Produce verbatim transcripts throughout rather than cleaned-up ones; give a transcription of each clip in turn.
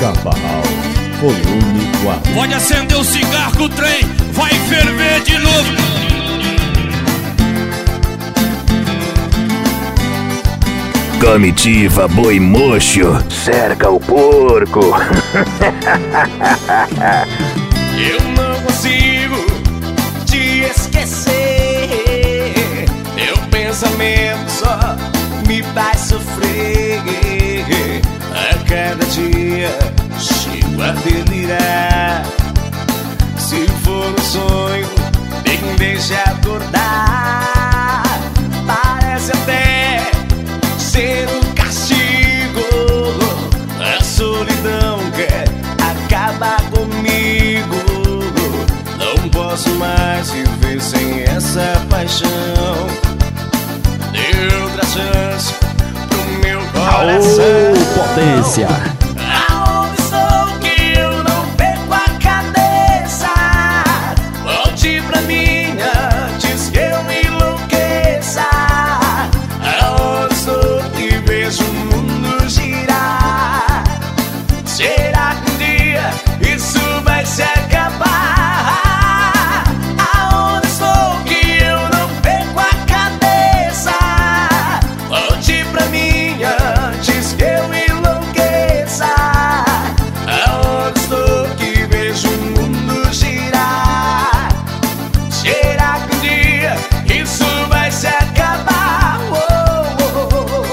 Chaparral, volume quatro. Pode acender o cigarro que o trem vai ferver de novo. Comitiva boi mocho, cerca o porco. Eu não consigo te esquecer. Teu pensamento só me faz sofrer. A cada dia chego a delirar. Se for um sonho, nem deixa acordar. Parece até ser um castigo. A solidão quer acabar comigo. Não posso mais viver sem essa paixão. Dê outra chance pro meu coração. Aô, potência! Aonde estou que eu não perco a cabeça? Volte pra mim antes que eu me enlouqueça. Aonde estou que vejo o mundo girar? Será que um dia isso vai se acabar? Aonde estou que eu não perco a cabeça? Volte pra mim antes que eu me enlouqueça. Aonde estou que vejo o mundo girar? Será que um dia isso vai se acabar? Oh, oh, oh, oh.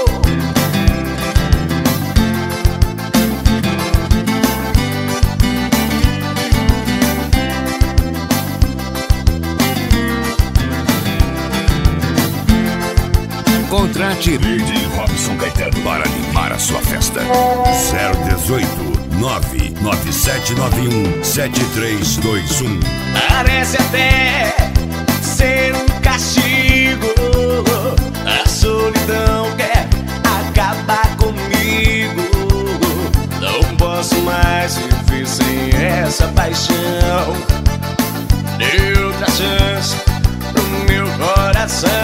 Contrate Lady Robson Caetano para animar a sua festa. zero dezoito nove nove sete nove um sete três dois um. Parece até ser um castigo. A solidão quer acabar comigo. Não posso mais viver sem essa paixão. Dê outra chance pro meu coração.